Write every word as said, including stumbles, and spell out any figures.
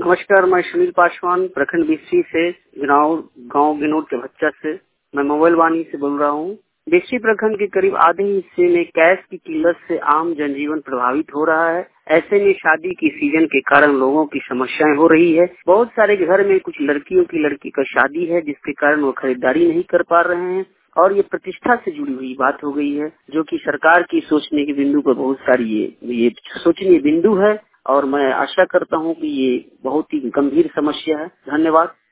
नमस्कार, मैं सुनील पासवान प्रखंड बिस्सी से गिनाव गांव गिनौर के बच्चा से मैं मोबाइल वाणी से बोल रहा हूं। बिस्सी प्रखंड के करीब आधे हिस्से में गैस की किल्लत से आम जनजीवन प्रभावित हो रहा है। ऐसे में शादी की सीजन के कारण लोगों की समस्याएं हो रही है। बहुत सारे घर में कुछ लड़कियों की लड़की का शादी है, जिसके कारण वो खरीदारी नहीं कर पा रहे हैं और ये प्रतिष्ठा से जुड़ी हुई बात हो गई है, जो कि सरकार की सोचने के बिंदु पर बहुत सारी ये ये सोचनीय बिंदु है और मैं आशा करता हूं कि ये बहुत ही गंभीर समस्या है। धन्यवाद।